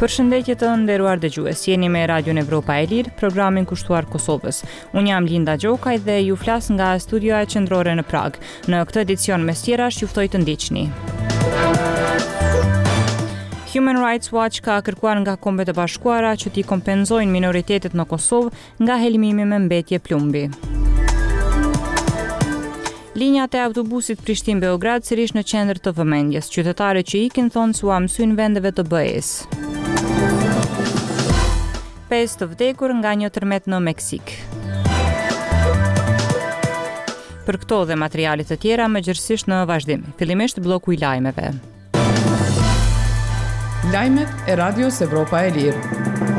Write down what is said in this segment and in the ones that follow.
Përshëndetje të nderuar dëgjues, jeni me Radion Evropa e Lirë, programin kushtuar Kosovës. Unë jam Linda Gjokaj dhe ju flas nga studioja qendrore në Prag. Në këtë edicion mes tjerash ju ftoj të ndiqni. Human Rights Watch ka kërkuar nga Kombet e Bashkuara që t'i kompenzojnë minoritetet në Kosovë nga helmimi me mbetje plumbi. Linjat e autobusit Prishtinë-Beograd sërish në qendër të vëmendjes. Qytetarët që ikin thonë se u mësojnë vendeve të BE-s. 5 të vdekur nga një tërmet në Meksik. Për këto dhe materialet të tjera mëgjërësisht në vazhdim. Fillimisht bloku i lajmeve. Lajmet e Radios Evropa e Lirë.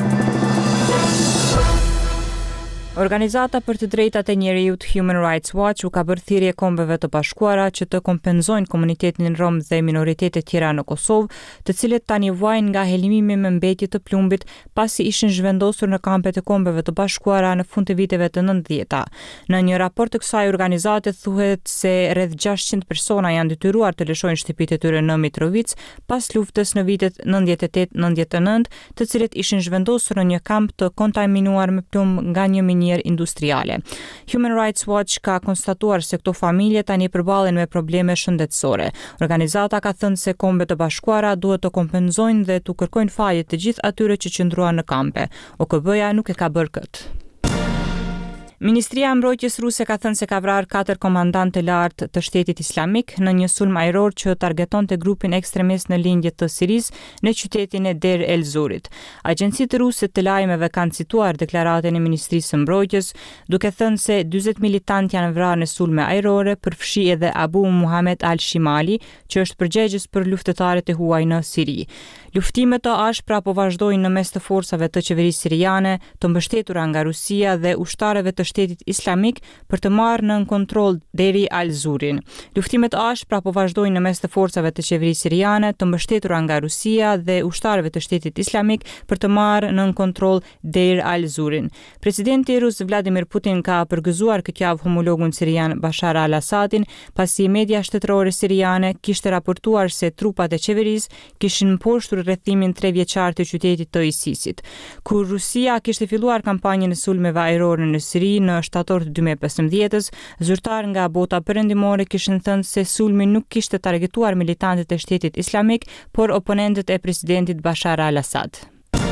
Organizata për të drejtat e njerëzit Human Rights Watch u ka bërë thirrje Kombeve të Bashkuara që të kompenzojnë komunitetin rom dhe minoritetet tjera në Kosovë, të cilët tani vuajnë nga helmimi me mbetje të plumbit pasi ishin zhvendosur në kampet e Kombeve të Bashkuara në fund të viteve të 90-ta. Në një raport të kësaj organizate thuhet se rreth 600 persona janë detyruar të lëshojnë shtëpitë e tyre në Mitrovic pas luftës në vitet 98-99, të cilët ishin zhvendosur në një kamp të kontaminuar me plumb nga një industriale. Human Rights Watch ka konstatuar se këto familje tani përballen me probleme shëndetësore. Organizata ka thënë se Kombet e Bashkuara duhet të kompenzojnë dhe të kërkojnë falje të gjithë atyre që qëndruan në kampe. OKB-ja nuk e ka bërë këtë. Ministria e Mbrojtjes ruse ka thënë se ka vrarë 4 komandantë të lartë të Shtetit Islamik në një sulm ajror që targetonte grupin ekstremist në lindje të Sirisë në qytetin e Der el-Zorit. Agjencitë ruse të lajmeve kanë cituar deklaratën e Ministrisë së Mbrojtjes, duke thënë se 40 militantë janë vrarë në sulme ajrore, përfshi edhe Abu Muhammad al-Shimali, që është përgjegjës për luftëtarët e huaj në Siri. Luftimet të ashpra po vazhdojnë në mes të forcave të qeverisë siriane, të mbështetura nga Rusia dhe ushtarëve të Shtetit Islamik për të marrë nën kontroll deri al-Zurin. Luftimet e ashpra po vazhdojnë në mes të forcave të qeverisë siriane, të mbështetura nga Rusia dhe ushtarëve të Shtetit Islamik për të marrë nën kontroll deri al-Zurin. Presidenti rus Vladimir Putin ka përgëzuar këtë javë homologun sirian Bashar al-Assadin, pasi media shtetërore siriane kishte raportuar se trupat e qeverisë kishin mposhtur rrethimin 3 vjeçar të qytetit të ISIS-it. Kur Rusia kishte filluar kampanjën e sulmeve ajrore në Siri në shtator të 2015-s, zyrtar nga bota perëndimore kishin thënë se sulmi nuk kishte targetuar militantët e Shtetit Islamik, por oponentët e presidentit Bashar al-Assad.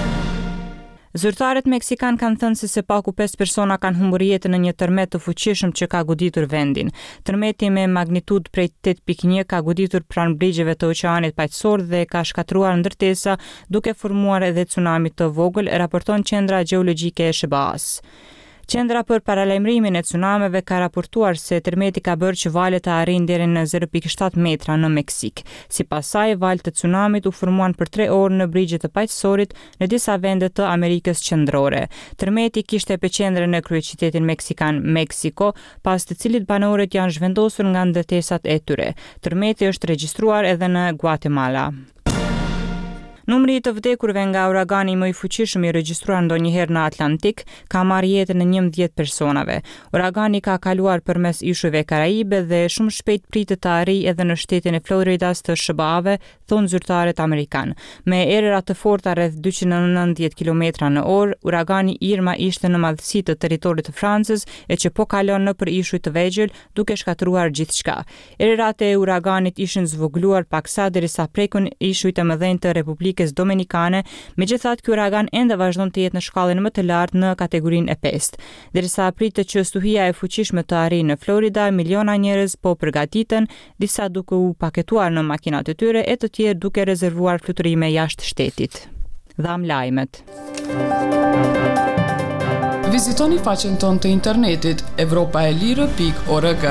Zyrtarët meksikan kanë thënë se së paku 5 persona kanë humbur jetën në një tërmet të fuqishëm që ka goditur vendin. Tërmeti me magnitudë prej 8.1 ka goditur pranë brigjeve të oqeanit paqësor dhe ka shkatruar ndërtesa, duke formuar edhe tsunami të vogël, raporton Qendra Gjeologjike e SBA-s. Qendra për paralajmërimin e tsunameve ka raportuar se tërmeti ka bërë që valët të arrijnë deri në 0.7 metra në Meksik. Sipas saj, valët e tsunamit u formuan për 3 orë në brigjet të paqësorit në disa vende të Amerikës Qendrore. Tërmeti kishte epicentrin në kryeqytetin meksikan Meksiko, pas të cilit banorët janë zhvendosur nga ndërtesat e tyre. Tërmeti është regjistruar edhe në Guatemala. Numri i të vdekurve nga uragani më i fuqishëm i regjistruar ndonjëherë në Atlantik ka marrë jetën e 11 personave. Uragani ka kaluar përmes ishujve Karaibe dhe shumë shpejt pritet të arrijë edhe në shtetin e Floridas të SBA-ve, thonë zyrtarët amerikan. Me erëra të forta rreth 290 km/h, uragani Irma ishte në madhësi të territorit të Francës e që po kalon nëpër ishuj të vegjël duke shkatruar gjithçka. Erërat e uraganit ishin zvogëluar paksa derisa prekun ishujt e mëdhenj të Republikës Dominikane, megjithatë ky uragan ende vazhdon të jetë në shkallën më të lartë në kategorinë e 5. Derisa pritet që stuhia e fuqishme të arrijë në Florida, miliona njerëz po përgatiten, disa duke u paketuar në makinat e tyre e të tjerë duke rezervuar fluturime jashtë shtetit. Dham lajmet. Vizitoni faqen tonë të internetit europaelire.org.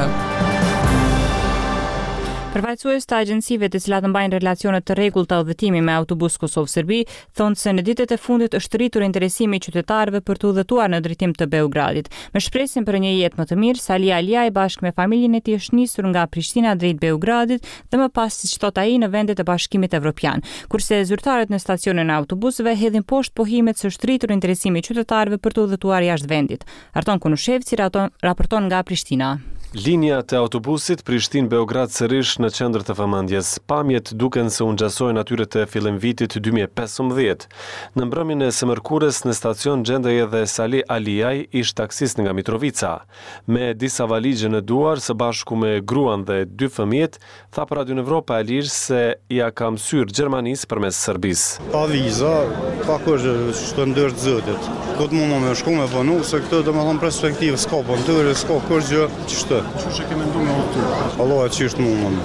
Përfaqësues të agjencive të cilat mbajnë relacione të rregullta udhëtimi me autobus Kosovë-Serbi thonë se në ditët e fundit është rritur interesimi i qytetarëve për të udhëtuar në drejtim të Beogradit. Me shpresin për një jetë më të mirë, Sali Aliaj bashkë me familjen e tij është nisur nga Prishtina drejt Beogradit dhe më pas, siç thot ai, në vendet e Bashkimit Evropian. Kurse zyrtarët në stacionin e autobusëve hedhin poshtë pohimet se është rritur interesimi i qytetarëve për të udhëtuar jashtë vendit. Arton Kunushevci raporton nga Prishtina. Linja të autobusit Prishtinë-Beograd sërish në qendër të vëmendjes. Pamjet duken se u ngjasojnë atyre të fillim vitit 2015. Në mbrëmjen e së mërkurës në stacion gjendej edhe Salih Aliaj, ish taksist nga Mitrovica. Me disa valigje në duar, së bashku me gruan dhe 2 fëmijët, tha për Radio Evropa e Lirë se ja ka mësyer Gjermanisë përmes Serbisë. Pa viza, pa kërgjë që ndërë zëtit. Këtë mundë me shku me punu, se këtë do me thonë perspektivë, s'ka pëntëre, s'ka kërgjë, qështë. Që që keme ndu me otur? Allah e qishtë mundën.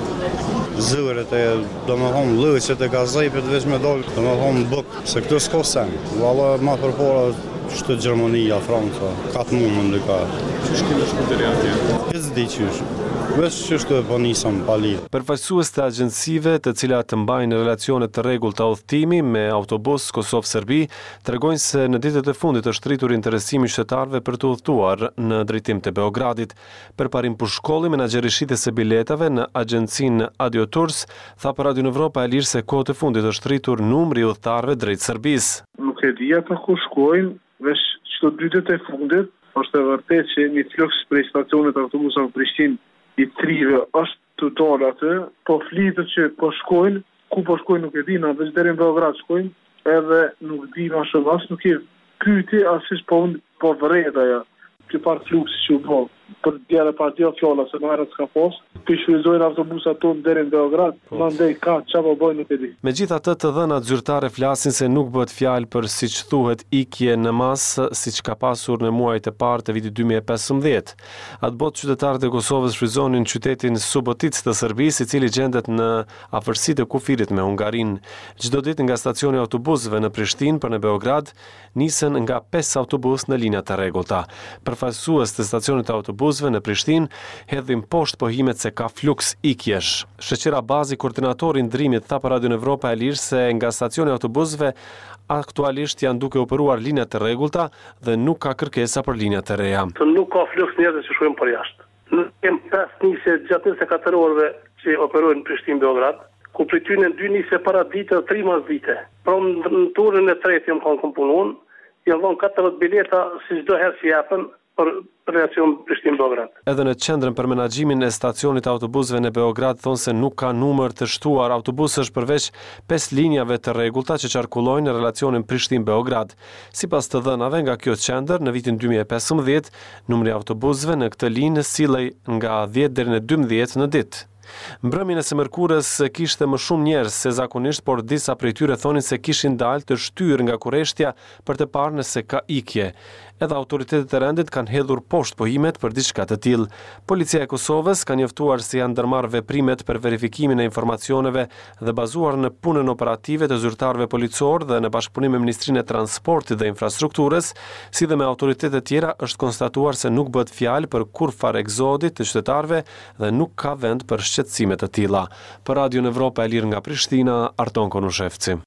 Zëret e, do me thonë, lëqet e gazajpet veç me dollë, do me thonë bëk, se këtë s'ka sen. Allah ma përpora qështë Gjermania, Franca, katë mundën dhe ka. Qështë keme shku të reatje? Këtë di qështë. Vesh qështë po nisëm pa lidhë. Përfaqësues të agjensive të cilat të mbajnë relacione të rregullt të udhëtimi me autobus Kosovë-Serbi tregojnë se në ditët e fundit është rritur interesimi i qytetarëve për të udhëtuar në drejtim të Beogradit. Përparim pushkolli, menaxheri shitjes së biletave në agjencinë Adio Tours tha për Radio Evropa e Lirë se kohët e fundit është rritur numri i udhëtarëve drejt Serbisë. Nuk e di ata ku shkojnë, veç çdo ditët e fundit është e vërtetë që një fluks prej stacionit autobusave në Prishtinë i trive është total atë, po flitët që po shkojnë, ku po shkojnë nuk e di, na veç deri në Beograd shkojnë, edhe nuk di ma shumë, as nuk e pyti, asish po unë po vërrejta ja, që parë fluksi që u bo, për djere pa djo fjalla, se në herët s'ka posë, për shfryzojnë autobusat tonë deri në Beograd, ma ndej ka, qa po bojnë nuk e di. Megjithatë të dhënat zyrtare flasin se nuk bëhet fjalë për siç thuhet ikje në masë, siç ka pasur në muajt e parë të vitit 2015. Atë botë qytetarët e Kosovës shfryzonin qytetin Subotic të Serbisë, i cili gjendet në afërsi të kufirit me Hungarinë. Çdo ditë nga stacioni i autobusëve në Prishtinë për në Beograd nisen nga 5 autobus në linja të rregullta. Përfaqësues të stacionit të autobusëve në Prishtinë hedhin poshtë pohimet se ka fluks ikjesh. Shoqëra Bazi, koordinatori i ndrimit, tha për Radio Evropa e Lirë se nga stacioni i autobusëve aktualisht janë duke operuar linja të rregullta dhe nuk ka kërkesa për linja të reja. Nuk ka fluks njerëz që shkojnë për jashtë. Nuk kem 5 nisje gjatë 24 orëve që operojnë në Prishtinë-Beograd, ku prej tyre 2 nisje para dite dhe 3 mas dite. Pra në turën e tretë jam kanë punuar, janë dhënë 40 bileta si çdo herë që japen për relacion Prishtinë-Beograd. Edhe në qendrën për menaxhimin e stacionit të autobusëve në Beograd thonë se nuk ka numër të shtuar autobusësh përveç 5 linjave të rregullta që qarkullojnë në relacionin Prishtinë-Beograd. Sipas të dhënave nga kjo qendër, në vitin 2015, numri i autobusëve në këtë linjë sillej nga 10 deri në 12 në ditë. Mbrëmjen e së mërkurës kishte më shumë njerëz se zakonisht, por disa prej tyre thonin se kishin dalë të shtyrë nga kurreshtja për të parë nëse ka ikje. Edhe autoritetet e rendit kanë hedhur poshtë pohimet për diçka të tillë. Policia e Kosovës ka njoftuar se janë ndërmarrë veprimet për verifikimin e informacioneve dhe bazuar në punën operative të zyrtarëve policor dhe në bashkëpunim me Ministrinë e Transportit dhe Infrastrukturës, si dhe me autoritetet tjera, është konstatuar se nuk bëhet fjalë për kurrfarë eksodi të qytetarëve dhe nuk ka vend për shqetësime të tilla. Për Radio Evropa e Lirë nga Prishtina, Arton Konushevci.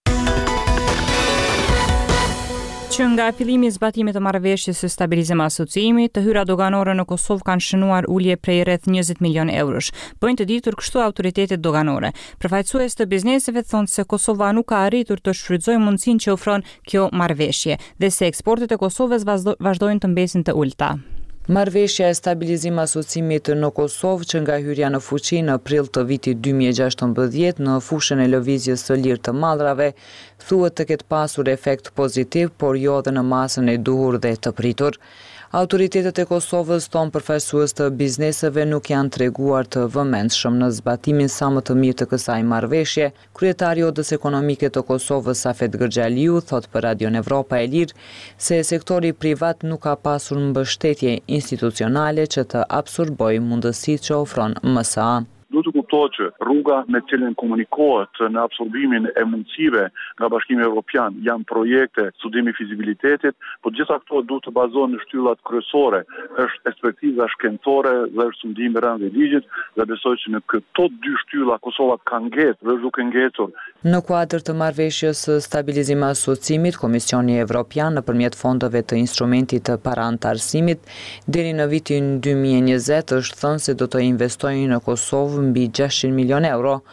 Që nga fillimi i zbatimit të marrëveshjes së stabilizim asociimi, të hyra doganore në Kosovë kanë shënuar ulje prej rreth 20 milion eurosh. Bëjnë të ditur kështu autoritetet doganore. Përfaqësues të bizneseve thonë se Kosova nuk ka arritur të shfrytëzojë mundësinë që ofron kjo marrëveshje dhe se eksportet e Kosovës vazhdojnë të mbesin të ulta. Marrëveshja e stabilizim asociimit në Kosovë që nga hyrja në fuqi në prill të vitit 2016 në fushën e lëvizjes së lirë të madrave thuhet të ketë pasur efekt pozitiv, por jo dhe në masën e duhur dhe të pritur. Autoritetet e Kosovës thonë përfaqësues të bizneseve nuk janë treguar të vëmendshëm në zbatimin sa më të mirë të kësaj marrëveshje. Kryetari i Odës Ekonomike të Kosovës Safet Gërxhaliu thot për Radio Evropa e Lirë se sektori privat nuk ka pasur mbështetje institucionale që të absorbojë mundësitë që ofron MSA. Duhet të kuptohet që rruga me cilën komunikohet në absorbimin e mundësive nga Bashkimi Evropian janë projekte studimi fizibilitetit, por gjitha këto duhet të bazohen në shtyllat kryesore, është ekspertiza shkencore dhe është sundimi rënd i ligjit dhe besoj që në këto 2 shtylla Kosova ka ngjetur dhe duke ngjetur. Në kuadër të marrëveshjes së stabilizim asociimit, Komisioni Evropian nëpërmjet fondeve të instrumentit të parantarësimit deri në vitin 2020 është thënë se do të investojnë në Kosovë mbi 600 milion euro,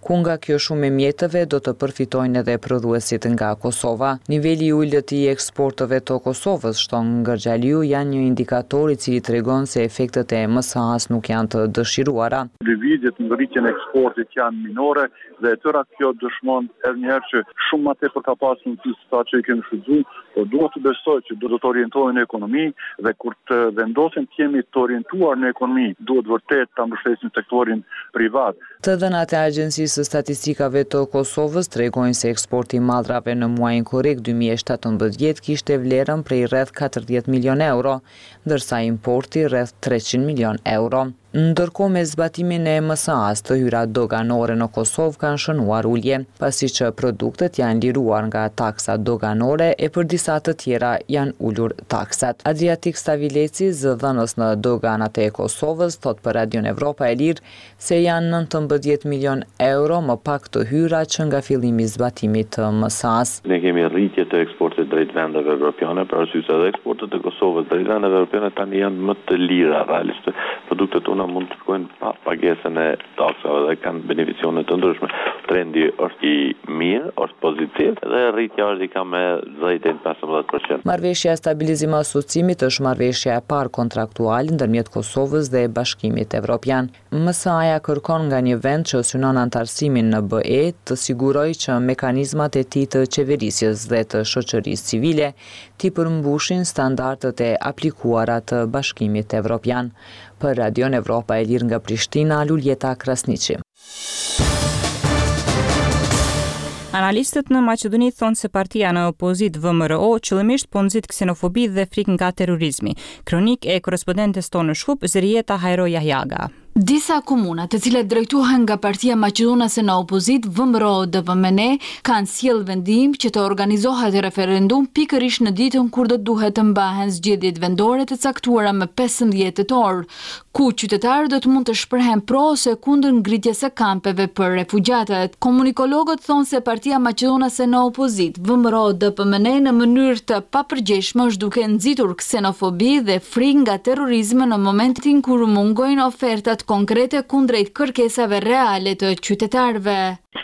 ku nga kjo shumë e mjetëve do të përfitojnë edhe prodhuesit nga Kosova. Niveli i ulët i eksporteve të Kosovës, shton Gërgjaliu, janë një indikator i cili tregon se efektet e MSA-s nuk janë të dëshiruara. Lëvizjet në rritjen e eksportit janë minore dhe e tëra kjo dëshmon edhe një herë që shumë më tepër ka pasur mundësi sa që i kemi shfrytzuar, por duhet të besoj që do të orientohen në ekonomi dhe kur të vendosen të jemi të orientuar në ekonomi, duhet vërtet ta mbështesim sektorin privat. Të dhënat e Agjencisë së Statistikave të Kosovës tregojnë se eksporti i mallrave në muajin korrekt 2017 kishte vlerën prej rreth 40 milion euro, ndërsa importi rreth 300 milion euro. Ndërkohë me zbatimin e MSA-s të hyrat doganore në Kosovë kanë shënuar ulje, pasi që produktet janë liruar nga taksat doganore e për disa të tjera janë ulur taksat. Adriatik Stavileci, zëdhënës në doganat e Kosovës, thot për Radion Evropa e Lirë se janë 19 milion euro më pak të hyra që nga fillimi i zbatimit të MSA-s. Ne kemi rritje të eksportit drejt vendeve evropiane, për arsye se edhe eksportet e Kosovës drejt vendeve evropiane tani janë më të lira realisht. Produktet tona mund të shkojnë pa pagesën e taksave dhe kanë beneficione të ndryshme. Trendi është i mirë, është pozitiv dhe rritja është ka me 10-15%. Marrëveshja e stabilizimit asociimit është marrëveshja e parë kontraktuale ndërmjet Kosovës dhe Bashkimit Evropian. MSA-ja kërkon nga një vend që synon antarësimin në BE të sigurojë që mekanizmat e tij të qeverisjes dhe të shoqërisë civile t'i përmbushin standardet e aplikuara të Bashkimit Evropian. Për Radion Evropa e Lirë nga Prishtina, Luljeta Krasniqi. Analistët në Maqedoni thonë se partia në opozit VMRO qëllimisht po nxit ksenofobi dhe frikë nga terrorizmi. Kronik e korrespondentes tonë në Shkup, Zërieta Hajro Jahjaga. Disa komuna të cilat drejtohen nga partia maqedonase në opozit VMRO-DVMN kanë sjell vendim që të organizohet referendum pikërisht në ditën kur do duhet të mbahen zgjedhjet vendore të caktuara më 15 tetor, ku qytetarët do të mund të shprehen pro ose kundër ngritjes së kampeve për refugjatët. Komunikologët thonë se partia maqedonase në opozit VMRO-DVMN në mënyrë të papërgjeshme është duke nxitur ksenofobi dhe frikë nga terrorizmi në momentin kur mungojnë ofertat konkrete kundrejt kërkesave reale të qytetarëve.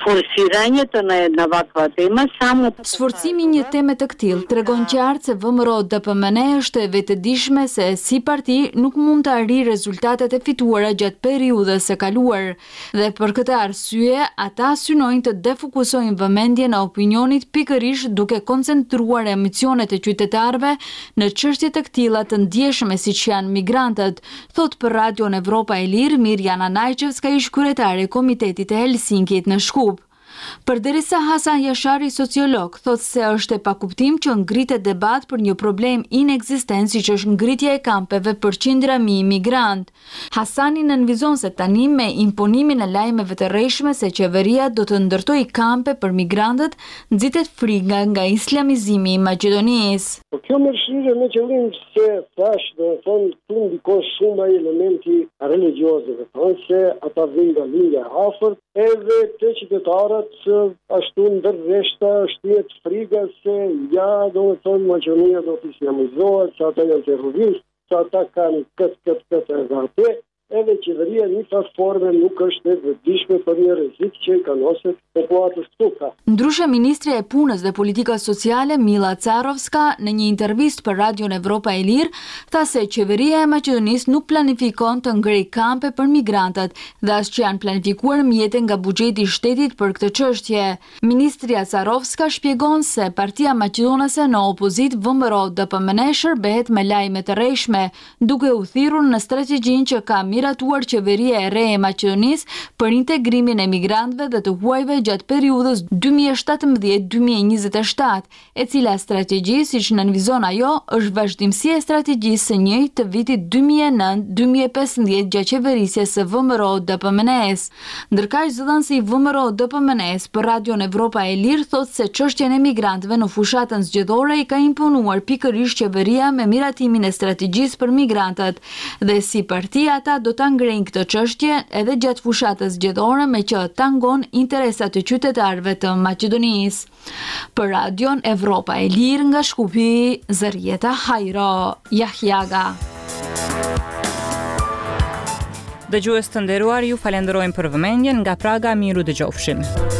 Sforcimi një teme të këtillë tregon qartë se VMRO-DPMN është e vetëdijshme se si parti nuk mund të arrijë rezultatet e fituara gjatë periudhës së kaluar dhe për këtë arsye ata synojnë të defokusojnë vëmendjen e opinionit pikërisht duke koncentruar emocionet e qytetarëve në çështje të këtilla të ndjeshme siç janë migrantët, thot për Radion Evropa e Lirë Mirjana Najqevska, ish kryetare e Komitetit e Helsinkit në Shkup. Përderisa Hasan Jashari, sociolog, thot se është e pakuptim që ngritet debat për një problem inekzistent siç është ngritja e kampeve për qindra mijë migrant. Hasani nënvizon se tani me imponimin e lajmeve të rreshme se qeveria do të ndërtojë kampe për migrantët, nxitet frika nga islamizimi i Maqedonisë. Kjo mërshirë me qëllim se thash do të thonë tu ndikon shumë ai elementi religioz, do të thonë se ata vijnë nga linja e afërt, edhe të qytetarët ashtu ndërveshta shtihet frika se ja do të thonë Maqedonia do të islamizohet, se ata janë terroristë, se ata kanë këtë edhe edhe qeveria një platforme nuk është e vetëdijshme për një rrezik që i kanoset popullatës tuka. Ndryshe, ministrja e punës dhe politikës sociale Mila Carovska në një intervistë për Radion Evropa e Lirë tha se qeveria e Maqedonisë nuk planifikon të ngrej kampe për migrantët dhe as që janë planifikuar mjete nga buxheti i shtetit për këtë çështje. Ministrja Carovska shpjegon se partia maqedonase në opozit VMRO-DPMN shërbehet me lajme të rreshme, duke u thirrur në strategjinë që ka miratuar qeveria e re e Maqedonisë për integrimin e migrantëve dhe të huajve gjatë periudhës 2017-2027, e cila strategji, siç nënvizon ajo, është vazhdimsi e strategjisë së njëjtë të vitit 2009-2015 gjatë qeverisjes së VMRO-DPMN-s. Ndërkaq zëdhënësi i VMRO-DPMN-s për Radion Evropa e Lirë thotë se çështjen e migrantëve në fushatën zgjedhore i ka imponuar pikërisht qeveria me miratimin e strategjisë për migrantët dhe si parti ata do ta ngrejnë këtë çështje edhe gjatë fushatës zgjedhore me që tangon interesat e qytetarëve të Maqedonisë. Për Radion Evropa e Lirë nga Shkupi, Zërieta Hajro Jahjaga. Dëgjues të nderuar, ju falenderojmë për vëmendjen. Nga Praga, miru dëgjofshim.